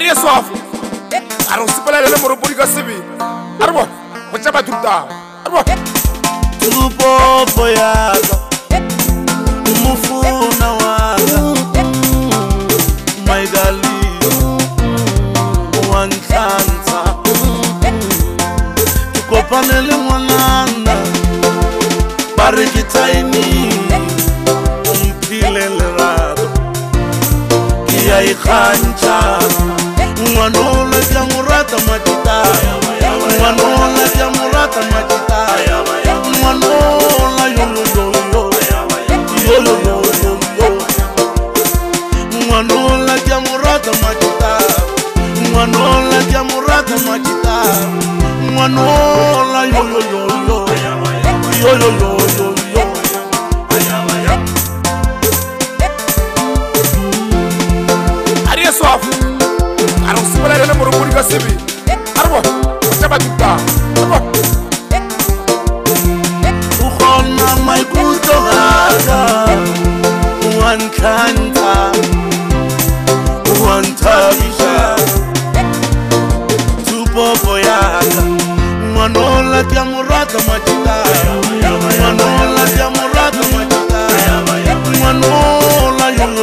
Ari soif. Aro sipala le moro buri kasibi. Arbo. Wachaba tuta. Arbo. Tupo boyaga. Umufuna waga. My gali. Wanchanta. Tukopanele mwananda. Barikitaini. Mpilele rado. Kia ikhancha. Manola jamurata matita. Manola jamurata matita. Manola yo Manola jamurata matita. Manola jamurata matita. Manola yo Ari soif. Aro sipala le moro buri kasibi. Arbo. Wachaba tuta. Arbo. Ukhona mayikuto haka. Wankanta. Wantabisha. Tupo boyaga. Manola jamurata matita. Manola jamurata matita. Manola yo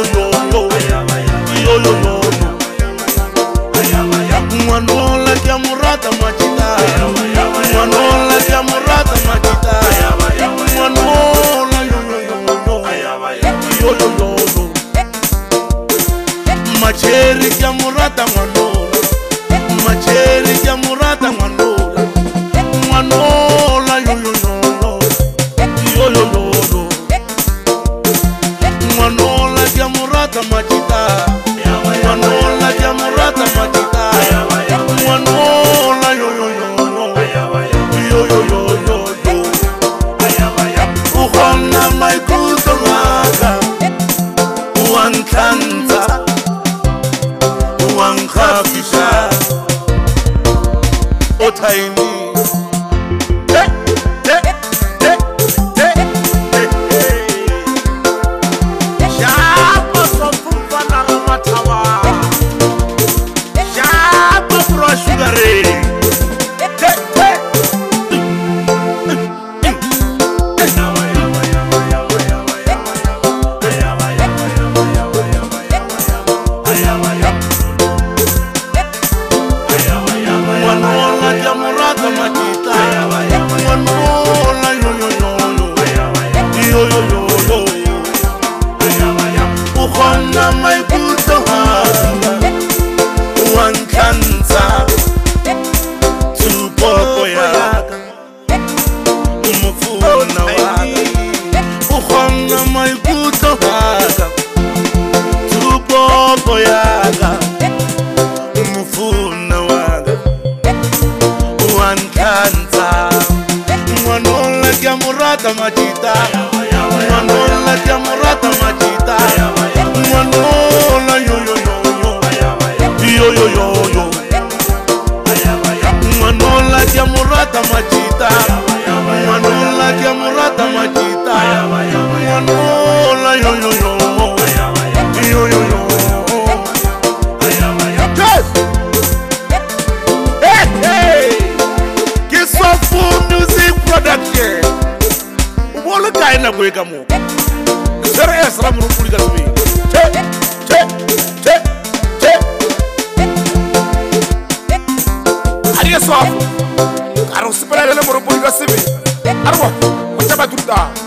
Manola jamurata matita. Manola jamurata matita. Manola yo Macheri jamurata manola. Macheri jamurata manola. Manola yo Manola jamurata matita. Manola jamurata matita. Manola yo Ukhona mayikuto haka. Wankanta. Wankafisha. Otaini. Shapa sopupa na ramatawa. Shapa pro sugare. Manola jamurata matita. Manola yo Ukhona mayikuto haka. Wankanta. Tupo boyaga. Umufuna waga. Ukhona mayikuto haka. Tupo boyaga. Umufuna waga. Wankanta. Manola jamurata matita. Manola jamurata matita. Manola yo Manola jamurata matita. Manola jamurata matita. Manola yo Yes. Hey. Kisofu music production. Wolo kaina kweka mo. Sera esra mu kuli kasbi. Che. Ari soif. Aro sipala le moro buri kasibi. Arbo. Wachaba tuta.